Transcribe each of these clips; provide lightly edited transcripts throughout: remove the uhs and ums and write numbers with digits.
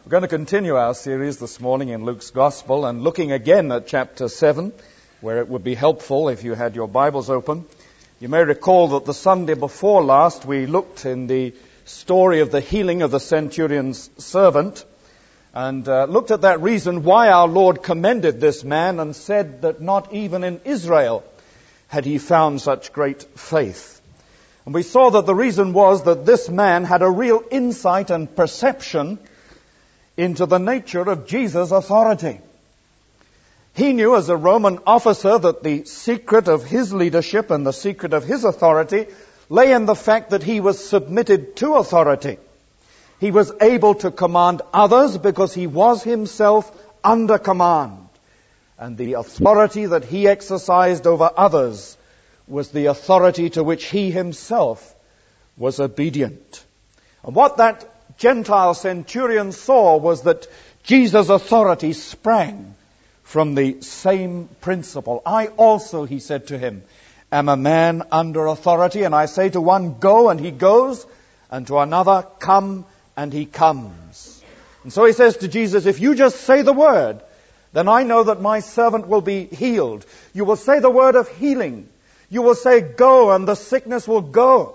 We're going to continue our series this morning in Luke's Gospel and looking again at chapter 7, where it would be helpful if you had your Bibles open. You may recall that the Sunday before last we looked in the story of the healing of the centurion's servant and looked at that reason why our Lord commended this man and said that not even in Israel had he found such great faith. And we saw that the reason was that this man had a real insight and perception into the nature of Jesus' authority. He knew as a Roman officer that the secret of his leadership and the secret of his authority lay in the fact that he was submitted to authority. He was able to command others because he was himself under command. And the authority that he exercised over others was the authority to which he himself was obedient. And what that Gentile centurion saw was that Jesus' authority sprang from the same principle. I also, he said to him, am a man under authority, and I say to one, go, and he goes, and to another, come, and he comes. And so he says to Jesus, if you just say the word, then I know that my servant will be healed. You will say the word of healing. You will say, go, and the sickness will go.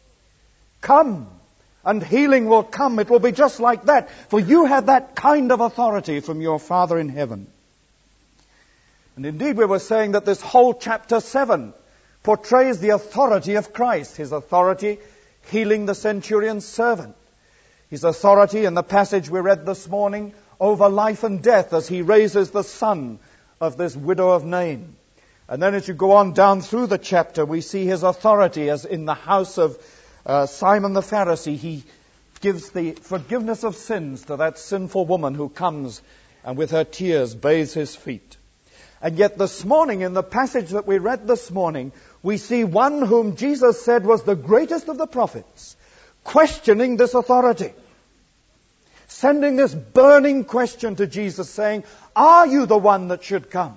Come, and healing will come. It will be just like that. For you have that kind of authority from your Father in heaven. And indeed, we were saying that this whole chapter 7 portrays the authority of Christ. His authority healing the centurion's servant. His authority in the passage we read this morning over life and death as he raises the son of this widow of Nain. And then as you go on down through the chapter, we see his authority as in the house of Simon the Pharisee. He gives the forgiveness of sins to that sinful woman who comes and with her tears bathes his feet. And yet this morning, in the passage that we read this morning, we see one whom Jesus said was the greatest of the prophets, questioning this authority. Sending this burning question to Jesus saying, are you the one that should come?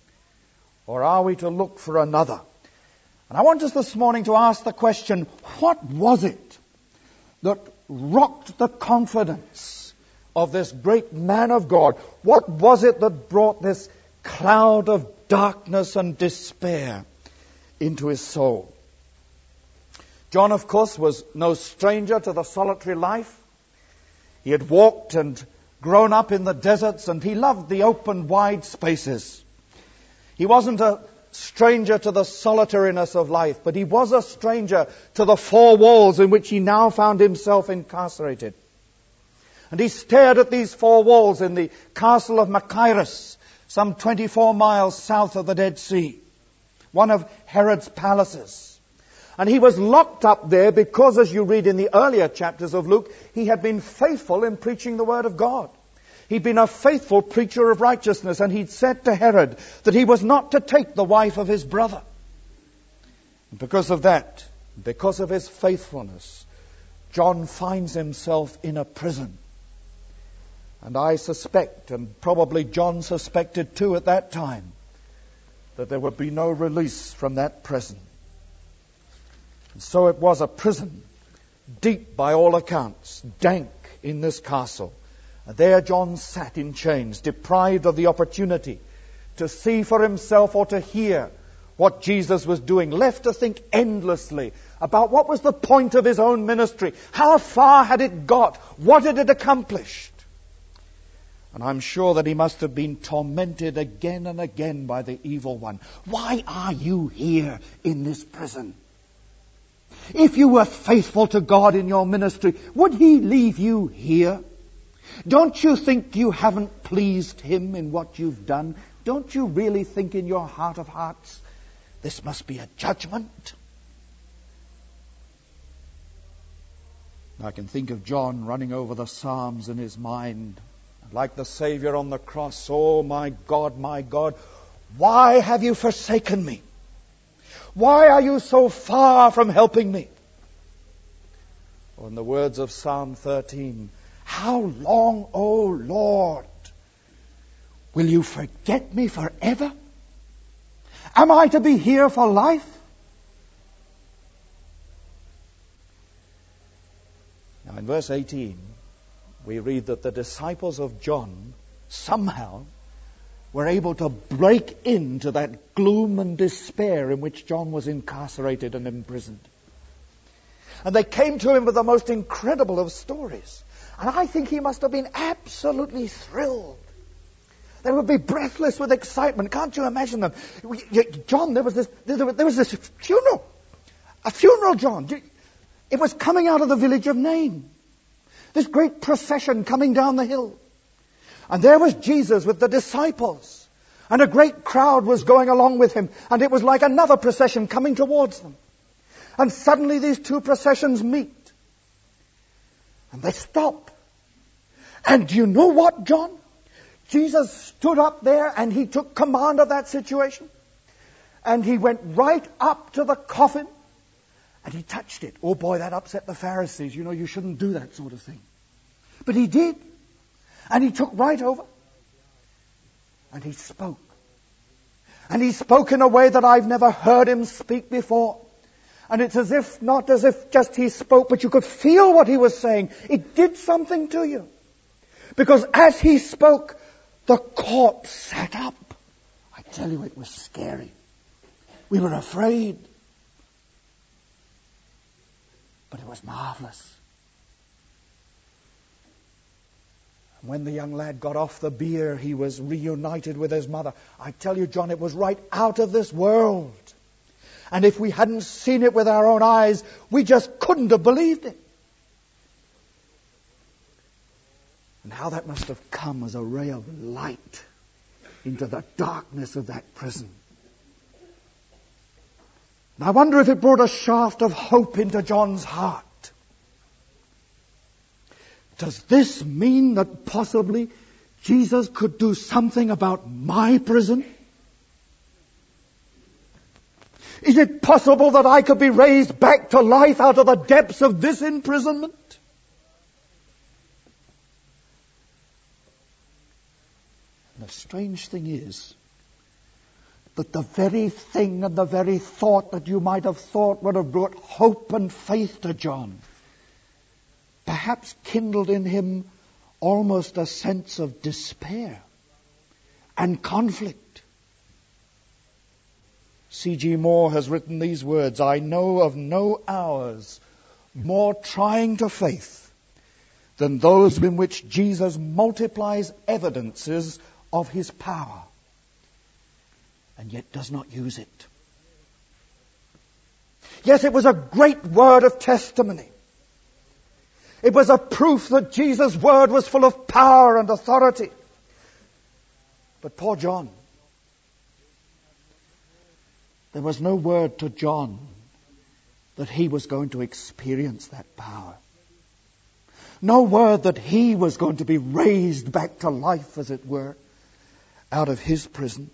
Or are we to look for another? And I want us this morning to ask the question, what was it that rocked the confidence of this great man of God? What was it that brought this cloud of darkness and despair into his soul? John, of course, was no stranger to the solitary life. He had walked and grown up in the deserts, and he loved the open, wide spaces. He wasn't a stranger to the solitariness of life, but he was a stranger to the four walls in which he now found himself incarcerated. And he stared at these four walls in the castle of Machaerus, some 24 miles south of the Dead Sea, one of Herod's palaces. And he was locked up there because, as you read in the earlier chapters of Luke, he had been faithful in preaching the word of God. He'd been a faithful preacher of righteousness, and he'd said to Herod that he was not to take the wife of his brother. And because of that, because of his faithfulness, John finds himself in a prison. And I suspect, and probably John suspected too at that time, that there would be no release from that prison. And so it was a prison, deep by all accounts, dank in this castle. And there John sat in chains, deprived of the opportunity to see for himself or to hear what Jesus was doing, left to think endlessly about what was the point of his own ministry, how far had it got, what had it accomplished. And I'm sure that he must have been tormented again and again by the evil one. Why are you here in this prison? If you were faithful to God in your ministry, would he leave you here? Don't you think you haven't pleased him in what you've done? Don't you really think in your heart of hearts, this must be a judgment? I can think of John running over the Psalms in his mind. Like the Savior on the cross, oh my God, why have you forsaken me? Why are you so far from helping me? Or in the words of Psalm 13, how long, O Lord, will you forget me forever? Am I to be here for life? Now in verse 18, we read that the disciples of John somehow were able to break into that gloom and despair in which John was incarcerated and imprisoned. And they came to him with the most incredible of stories. And I think he must have been absolutely thrilled. They would be breathless with excitement. Can't you imagine them? John, there was this funeral. A funeral, John. It was coming out of the village of Nain. This great procession coming down the hill. And there was Jesus with the disciples. And a great crowd was going along with him. And it was like another procession coming towards them. And suddenly these two processions meet. And they stop. And do you know what, John? Jesus stood up there and he took command of that situation. And he went right up to the coffin and he touched it. Oh boy, that upset the Pharisees. You know, you shouldn't do that sort of thing. But he did. And he took right over. And he spoke. And he spoke in a way that I've never heard him speak before. And it's not as if just he spoke, but you could feel what he was saying. It did something to you. Because as he spoke, the court sat up. I tell you, it was scary. We were afraid. But it was marvelous. When the young lad got off the bier, he was reunited with his mother. I tell you, John, it was right out of this world. And if we hadn't seen it with our own eyes, we just couldn't have believed it. And how that must have come as a ray of light into the darkness of that prison. And I wonder if it brought a shaft of hope into John's heart. Does this mean that possibly Jesus could do something about my prison? Is it possible that I could be raised back to life out of the depths of this imprisonment? And the strange thing is that the very thing and the very thought that you might have thought would have brought hope and faith to John perhaps kindled in him almost a sense of despair and conflict. C.G. Moore has written these words, "I know of no hours more trying to faith than those in which Jesus multiplies evidences of his power and yet does not use it." Yes, it was a great word of testimony. It was a proof that Jesus' word was full of power and authority. But poor John, there was no word to John that he was going to experience that power. No word that he was going to be raised back to life, as it were, out of his prison.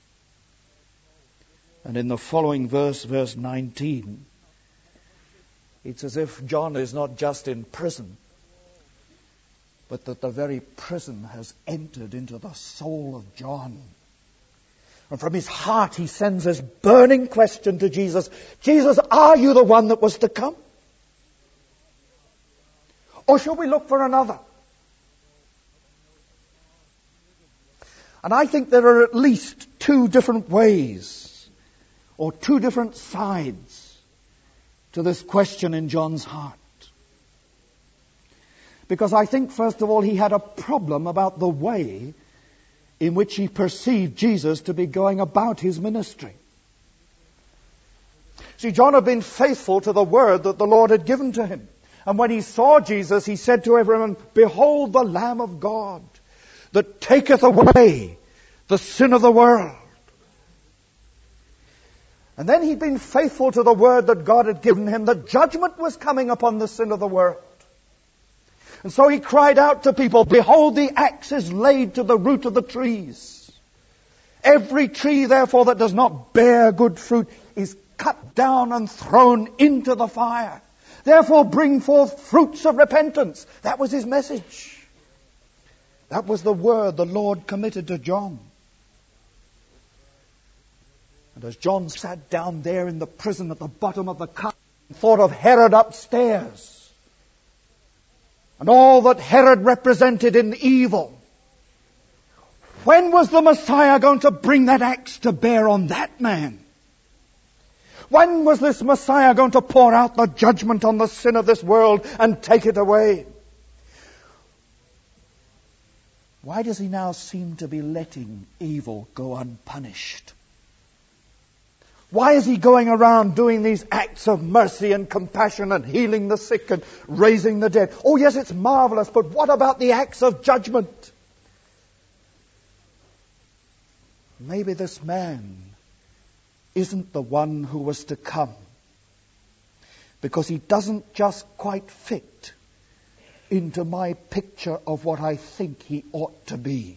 And in the following verse, verse 19, it's as if John is not just in prison, but that the very prison has entered into the soul of John. And from his heart he sends this burning question to Jesus. Jesus, are you the one that was to come? Or shall we look for another? And I think there are at least two different ways, or two different sides to this question in John's heart. Because I think, first of all, he had a problem about the way in which he perceived Jesus to be going about his ministry. See, John had been faithful to the word that the Lord had given to him. And when he saw Jesus, he said to everyone, "Behold the Lamb of God that taketh away the sin of the world." And then he'd been faithful to the word that God had given him, that judgment was coming upon the sin of the world. And so he cried out to people, "Behold, the axe is laid to the root of the trees. Every tree, therefore, that does not bear good fruit is cut down and thrown into the fire. Therefore bring forth fruits of repentance." That was his message. That was the word the Lord committed to John. And as John sat down there in the prison at the bottom of the cup and thought of Herod upstairs, and all that Herod represented in evil. When was the Messiah going to bring that axe to bear on that man? When was this Messiah going to pour out the judgment on the sin of this world and take it away? Why does he now seem to be letting evil go unpunished? Why is he going around doing these acts of mercy and compassion and healing the sick and raising the dead? Oh yes, it's marvelous, but what about the acts of judgment? Maybe this man isn't the one who was to come, because he doesn't just quite fit into my picture of what I think he ought to be.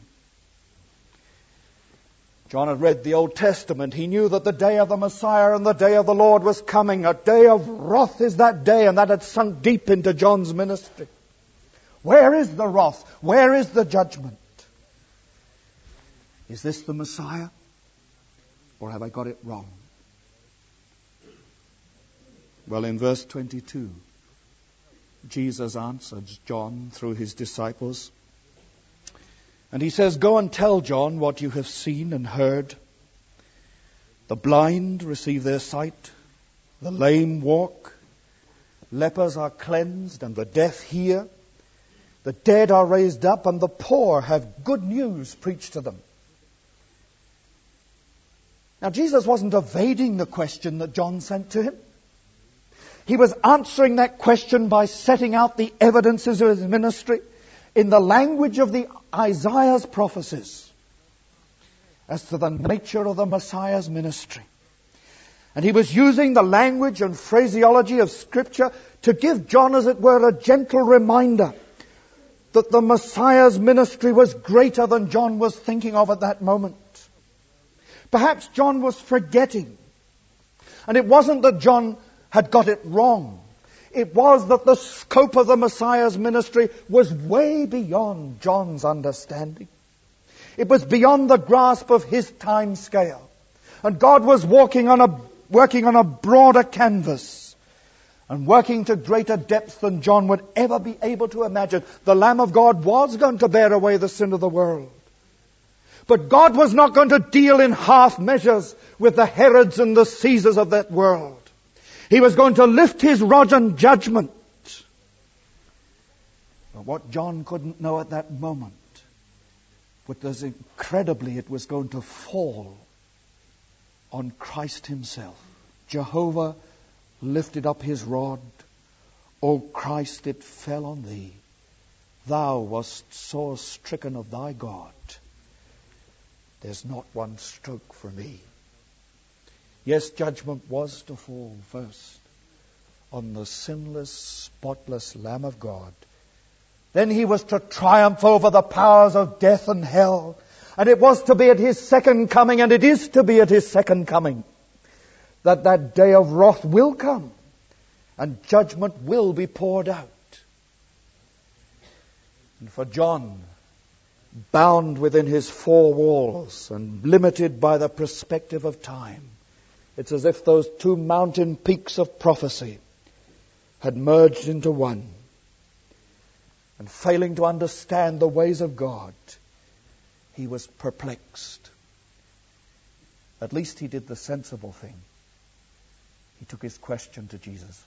John had read the Old Testament. He knew that the day of the Messiah and the day of the Lord was coming. A day of wrath is that day, and that had sunk deep into John's ministry. Where is the wrath? Where is the judgment? Is this the Messiah? Or have I got it wrong? Well, in verse 22, Jesus answers John through his disciples. And he says, "Go and tell John what you have seen and heard. The blind receive their sight, the lame walk, lepers are cleansed, and the deaf hear. The dead are raised up, and the poor have good news preached to them." Now, Jesus wasn't evading the question that John sent to him. He was answering that question by setting out the evidences of his ministry in the language of the Isaiah's prophecies as to the nature of the Messiah's ministry. And he was using the language and phraseology of Scripture to give John, as it were, a gentle reminder that the Messiah's ministry was greater than John was thinking of at that moment. Perhaps John was forgetting. And it wasn't that John had got it wrong. It was that the scope of the Messiah's ministry was way beyond John's understanding. It was beyond the grasp of his time scale. And God was working on a broader canvas and working to greater depths than John would ever be able to imagine. The Lamb of God was going to bear away the sin of the world. But God was not going to deal in half measures with the Herods and the Caesars of that world. He was going to lift his rod in judgment. But what John couldn't know at that moment was incredibly it was going to fall on Christ himself. Jehovah lifted up his rod. O Christ, it fell on thee. Thou wast sore stricken of thy God. There's not one stroke for me. Yes, judgment was to fall first on the sinless, spotless Lamb of God. Then he was to triumph over the powers of death and hell. And it was to be at his second coming, and it is to be at his second coming, that day of wrath will come and judgment will be poured out. And for John, bound within his four walls and limited by the perspective of time, it's as if those two mountain peaks of prophecy had merged into one. And failing to understand the ways of God, he was perplexed. At least he did the sensible thing. He took his question to Jesus.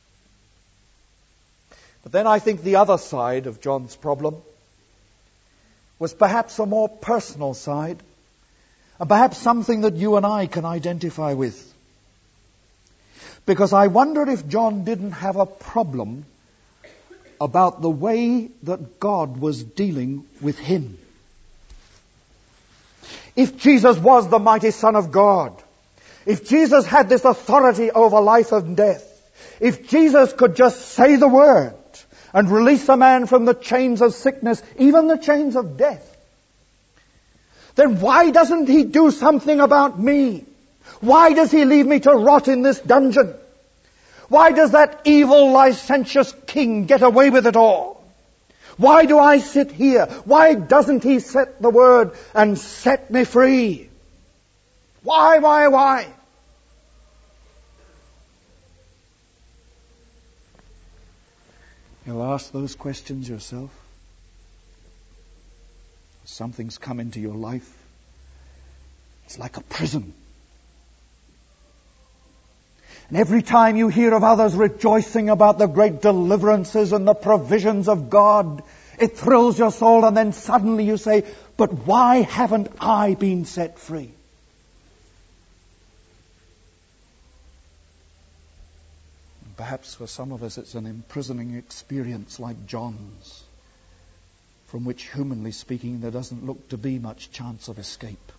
But then I think the other side of John's problem was perhaps a more personal side, and perhaps something that you and I can identify with. Because I wonder if John didn't have a problem about the way that God was dealing with him. If Jesus was the mighty Son of God, if Jesus had this authority over life and death, if Jesus could just say the word and release a man from the chains of sickness, even the chains of death, then why doesn't he do something about me? Why does he leave me to rot in this dungeon? Why does that evil, licentious king get away with it all? Why do I sit here? Why doesn't he set the word and set me free? Why? You'll ask those questions yourself. Something's come into your life. It's like a prison. And every time you hear of others rejoicing about the great deliverances and the provisions of God, it thrills your soul, and then suddenly you say, but why haven't I been set free? Perhaps for some of us it's an imprisoning experience like John's, from which, humanly speaking, there doesn't look to be much chance of escape.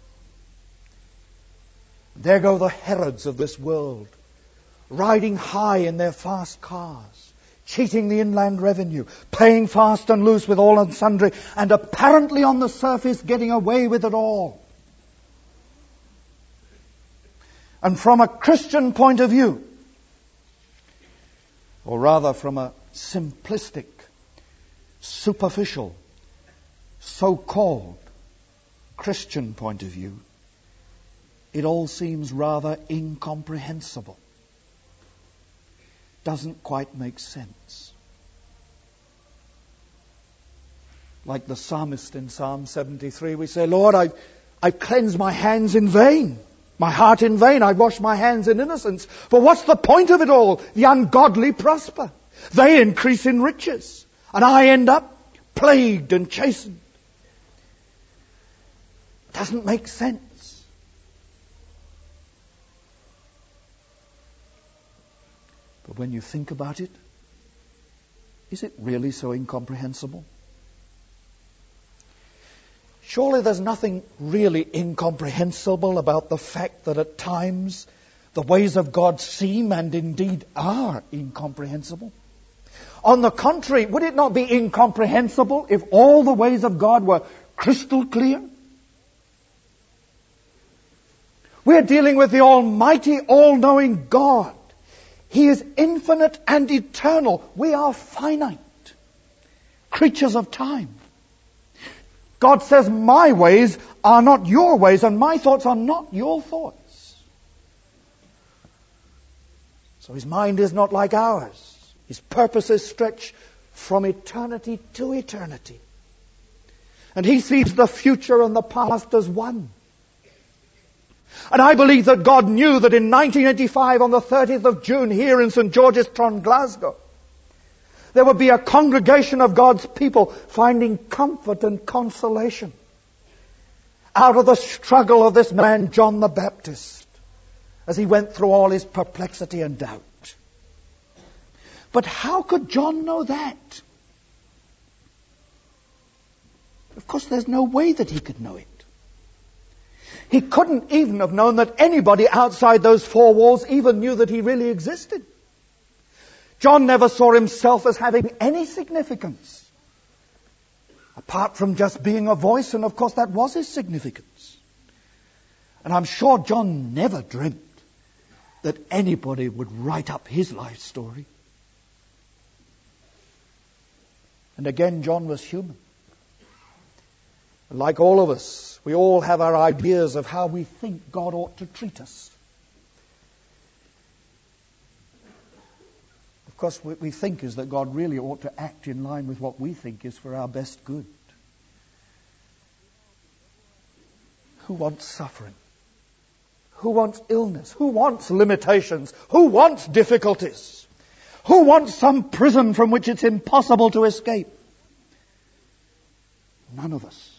There go the Herods of this world, riding high in their fast cars, cheating the inland revenue, playing fast and loose with all and sundry, and apparently on the surface getting away with it all. And from a Christian point of view, or rather from a simplistic, superficial, so-called Christian point of view, it all seems rather incomprehensible. Doesn't quite make sense. Like the psalmist in Psalm 73, we say, Lord, I've cleansed my hands in vain, my heart in vain. I've washed my hands in innocence. For what's the point of it all? The ungodly prosper. They increase in riches. And I end up plagued and chastened. Doesn't make sense. But when you think about it, is it really so incomprehensible? Surely there's nothing really incomprehensible about the fact that at times the ways of God seem and indeed are incomprehensible. On the contrary, would it not be incomprehensible if all the ways of God were crystal clear? We're dealing with the almighty, all-knowing God. He is infinite and eternal. We are finite, creatures of time. God says, my ways are not your ways, and my thoughts are not your thoughts. So his mind is not like ours. His purposes stretch from eternity to eternity. And he sees the future and the past as one. And I believe that God knew that in 1985, on the 30th of June, here in St. George's, Glasgow, there would be a congregation of God's people finding comfort and consolation out of the struggle of this man, John the Baptist, as he went through all his perplexity and doubt. But how could John know that? Of course, there's no way that he could know it. He couldn't even have known that anybody outside those four walls even knew that he really existed. John never saw himself as having any significance, apart from just being a voice, and of course that was his significance. And I'm sure John never dreamt that anybody would write up his life story. And again, John was human. Like all of us, we all have our ideas of how we think God ought to treat us. Of course, what we think is that God really ought to act in line with what we think is for our best good. Who wants suffering? Who wants illness? Who wants limitations? Who wants difficulties? Who wants some prison from which it's impossible to escape? None of us.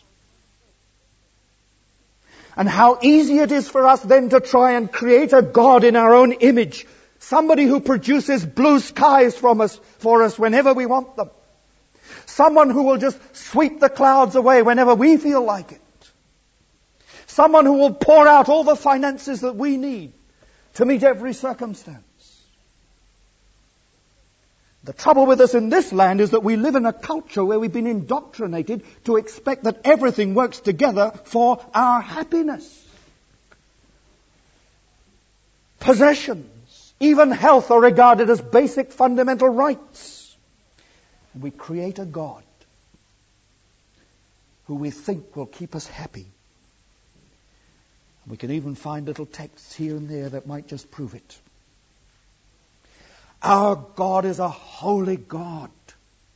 And how easy it is for us then to try and create a God in our own image. Somebody who produces blue skies for us whenever we want them. Someone who will just sweep the clouds away whenever we feel like it. Someone who will pour out all the finances that we need to meet every circumstance. The trouble with us in this land is that we live in a culture where we've been indoctrinated to expect that everything works together for our happiness. Possessions, even health, are regarded as basic fundamental rights. And we create a God who we think will keep us happy. We can even find little texts here and there that might just prove it. Our God is a holy God.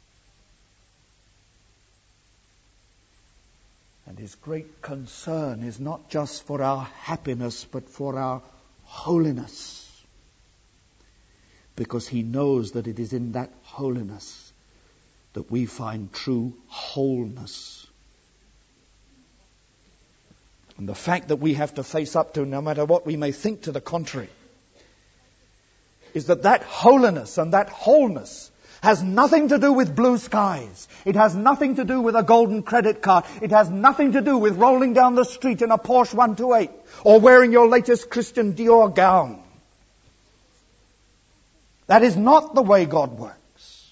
His great concern is not just for our happiness, but for our holiness. Because He knows that it is in that holiness that we find true wholeness. And the fact that we have to face up to, no matter what we may think to the contrary, is that that holiness and that wholeness has nothing to do with blue skies. It has nothing to do with a golden credit card. It has nothing to do with rolling down the street in a Porsche 128 or wearing your latest Christian Dior gown. That is not the way God works.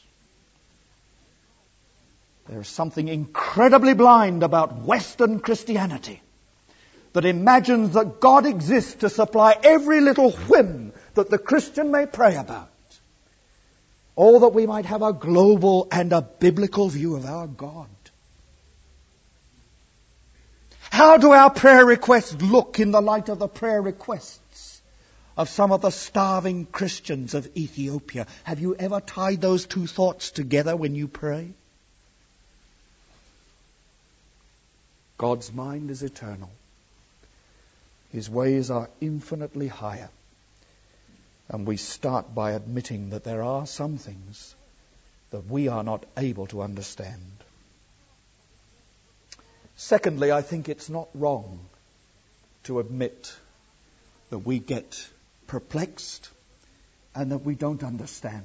There is something incredibly blind about Western Christianity that imagines that God exists to supply every little whim that the Christian may pray about, or that we might have a global and a biblical view of our God. How do our prayer requests look in the light of the prayer requests of some of the starving Christians of Ethiopia? Have you ever tied those two thoughts together when you pray? God's mind is eternal. His ways are infinitely higher. And we start by admitting that there are some things that we are not able to understand. Secondly, I think it's not wrong to admit that we get perplexed and that we don't understand.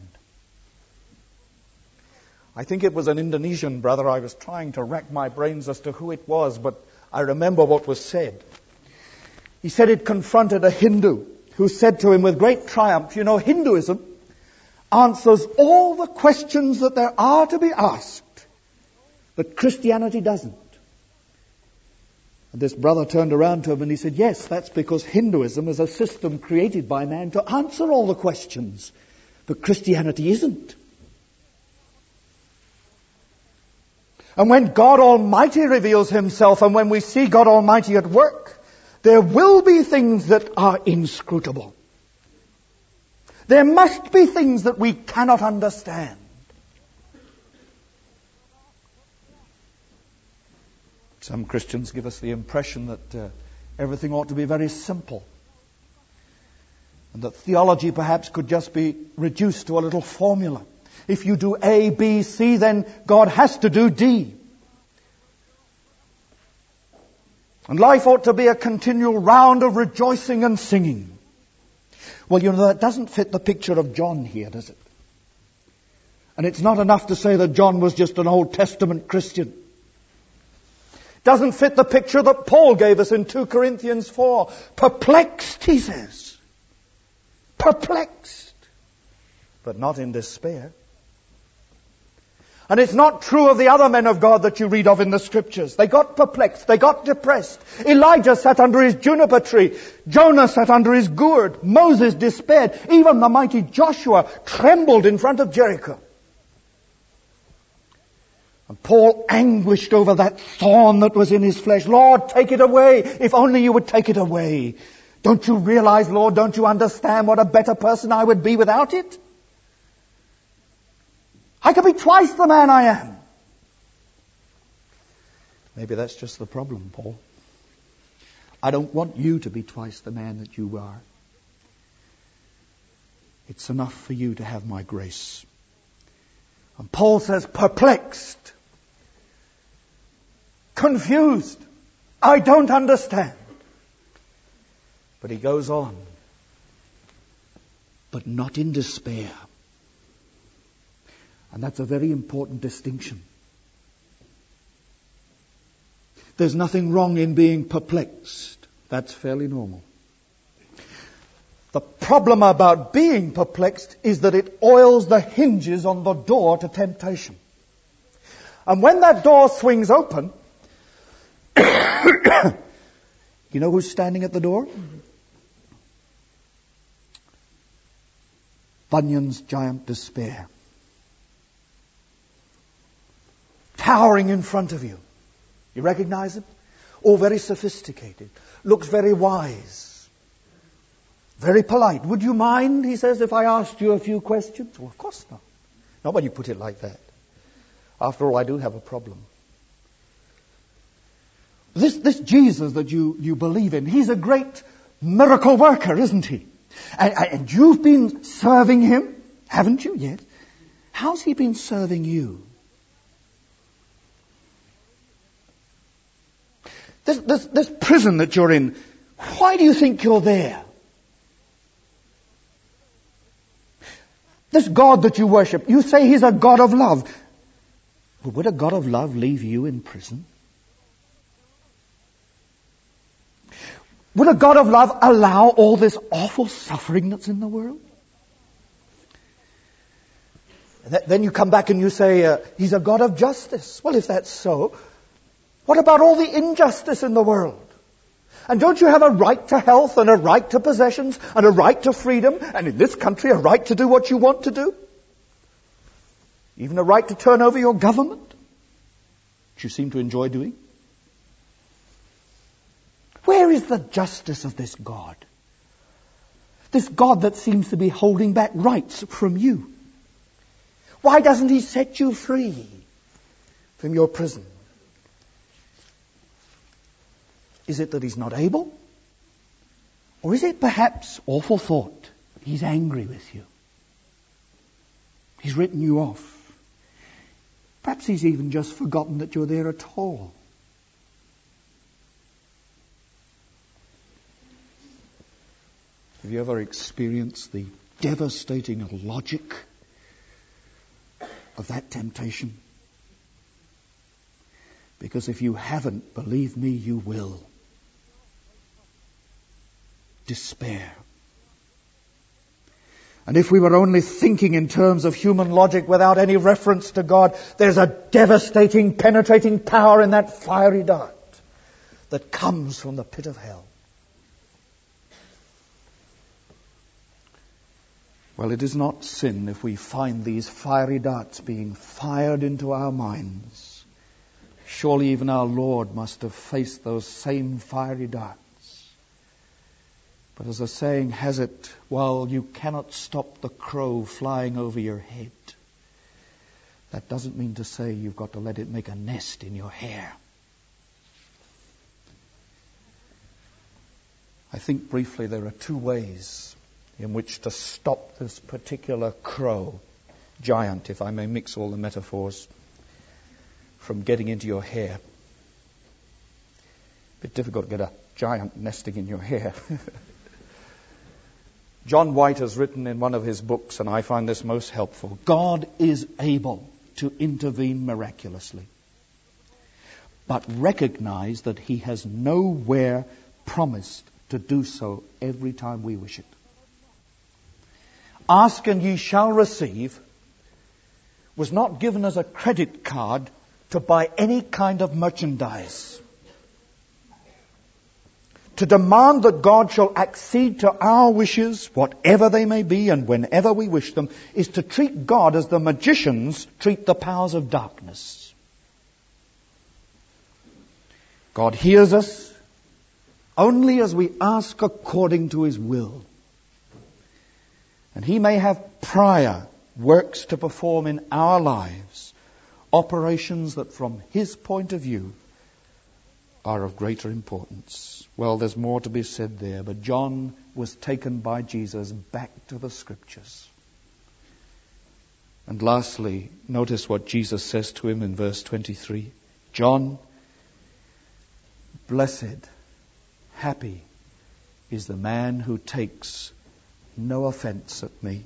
I think it was an Indonesian brother. I was trying to rack my brains as to who it was, but I remember what was said. He said it confronted a Hindu who said to him with great triumph, you know, Hinduism answers all the questions that there are to be asked, but Christianity doesn't. And this brother turned around to him and he said, yes, that's because Hinduism is a system created by man to answer all the questions, but Christianity isn't. And when God Almighty reveals Himself, and when we see God Almighty at work, there will be things that are inscrutable. There must be things that we cannot understand. Some Christians give us the impression that everything ought to be very simple, and that theology perhaps could just be reduced to a little formula. If you do A, B, C, then God has to do D. And life ought to be a continual round of rejoicing and singing. Well, you know, that doesn't fit the picture of John here, does it? And it's not enough to say that John was just an Old Testament Christian. Doesn't fit the picture that Paul gave us in 2 Corinthians 4. Perplexed, he says. Perplexed. But not in despair. And it's not true of the other men of God that you read of in the Scriptures. They got perplexed. They got depressed. Elijah sat under his juniper tree. Jonah sat under his gourd. Moses despaired. Even the mighty Joshua trembled in front of Jericho. And Paul anguished over that thorn that was in his flesh. Lord, take it away. If only you would take it away. Don't you realize, Lord, don't you understand what a better person I would be without it? I could be twice the man I am. Maybe that's just the problem, Paul. I don't want you to be twice the man that you are. It's enough for you to have my grace. And Paul says, perplexed, confused, I don't understand. But he goes on, but not in despair. And that's a very important distinction. There's nothing wrong in being perplexed. That's fairly normal. The problem about being perplexed is that it oils the hinges on the door to temptation. And when that door swings open, you know who's standing at the door? Bunyan's giant despair. Towering in front of you. You recognize him? Oh, very sophisticated. Looks very wise. Very polite. Would you mind, he says, if I asked you a few questions? Well, of course not. Not when you put it like that. After all, I do have a problem. This Jesus that you believe in, he's a great miracle worker, isn't he? And you've been serving him, haven't you yet? How's he been serving you? This prison that you're in, why do you think you're there? This God that you worship, you say he's a God of love. Well, would a God of love leave you in prison? Would a God of love allow all this awful suffering that's in the world? Then you come back and you say, he's a God of justice. Well, if that's so, what about all the injustice in the world? And don't you have a right to health and a right to possessions and a right to freedom, and in this country a right to do what you want to do? Even a right to turn over your government, which you seem to enjoy doing. Where is the justice of this God? This God that seems to be holding back rights from you. Why doesn't he set you free from your prison? Is it that he's not able? Or is it perhaps, awful thought, he's angry with you? He's written you off. Perhaps he's even just forgotten that you're there at all. Have you ever experienced the devastating logic of that temptation? Because if you haven't, believe me, you will. Despair. And if we were only thinking in terms of human logic without any reference to God, there's a devastating, penetrating power in that fiery dart that comes from the pit of hell. Well, it is not sin if we find these fiery darts being fired into our minds. Surely even our Lord must have faced those same fiery darts. But as the saying has it, while you cannot stop the crow flying over your head, that doesn't mean to say you've got to let it make a nest in your hair. I think briefly there are two ways in which to stop this particular crow, giant, if I may mix all the metaphors, from getting into your hair. A bit difficult to get a giant nesting in your hair. John White has written in one of his books, and I find this most helpful, God is able to intervene miraculously, but recognize that he has nowhere promised to do so every time we wish it. Ask and ye shall receive was not given as a credit card to buy any kind of merchandise. To demand that God shall accede to our wishes, whatever they may be and whenever we wish them, is to treat God as the magicians treat the powers of darkness. God hears us only as we ask according to his will. And he may have prior works to perform in our lives, operations that from his point of view are of greater importance. Well, there's more to be said there, but John was taken by Jesus back to the Scriptures. And lastly, notice what Jesus says to him in verse 23. John, blessed, happy is the man who takes no offense at me.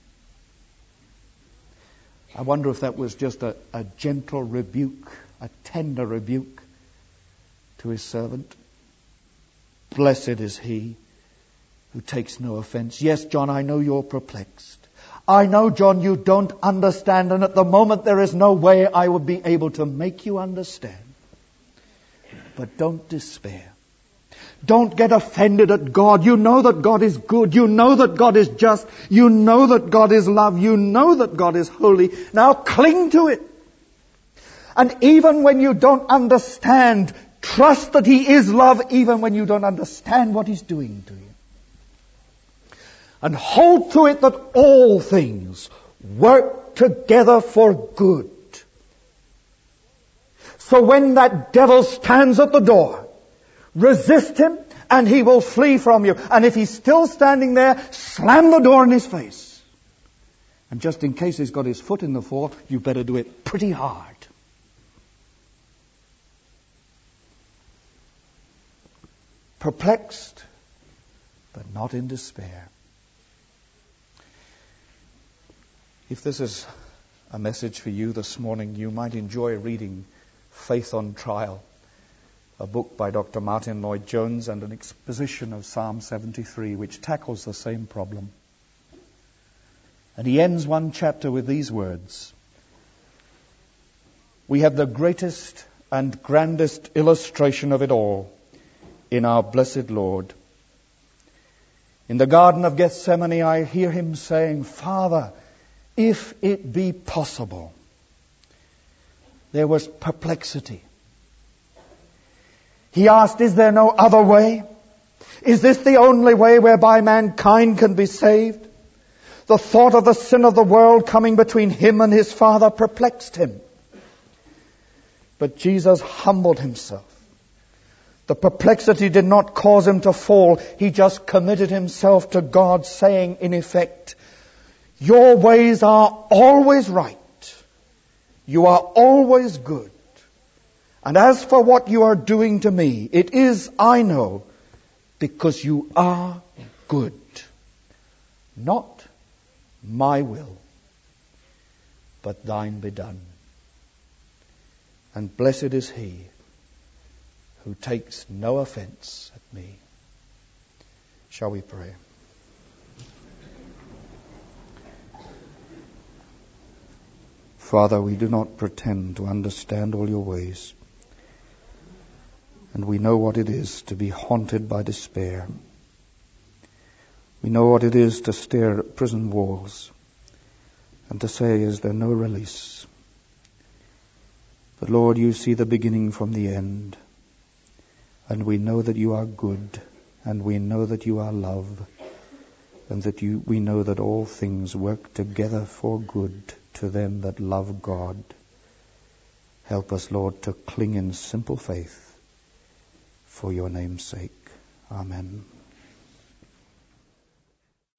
I wonder if that was just a gentle rebuke, a tender rebuke to his servant. Blessed is he who takes no offense. Yes, John, I know you're perplexed. I know, John, you don't understand, and at the moment there is no way I would be able to make you understand. But don't despair. Don't get offended at God. You know that God is good. You know that God is just. You know that God is love. You know that God is holy. Now cling to it. And even when you don't understand, trust that he is love even when you don't understand what he's doing to you. And hold to it that all things work together for good. So when that devil stands at the door, resist him and he will flee from you. And if he's still standing there, slam the door in his face. And just in case he's got his foot in the fall, you better do it pretty hard. Perplexed, but not in despair. If this is a message for you this morning, you might enjoy reading Faith on Trial, a book by Dr. Martin Lloyd-Jones, and an exposition of Psalm 73, which tackles the same problem. And he ends one chapter with these words: we have the greatest and grandest illustration of it all in our blessed Lord. In the Garden of Gethsemane, I hear him saying, Father, if it be possible. There was perplexity. He asked, is there no other way? Is this the only way whereby mankind can be saved? The thought of the sin of the world coming between him and his Father perplexed him. But Jesus humbled himself. The perplexity did not cause him to fall. He just committed himself to God, saying, in effect, your ways are always right. You are always good. And as for what you are doing to me, it is, I know, because you are good. Not my will, but thine be done. And blessed is he who takes no offense at me. Shall we pray? Father, we do not pretend to understand all your ways. And we know what it is to be haunted by despair. We know what it is to stare at prison walls and to say, is there no release? But Lord, you see the beginning from the end. And we know that you are good, and we know that you are love, and that we know that all things work together for good to them that love God. Help us, Lord, to cling in simple faith for your name's sake. Amen.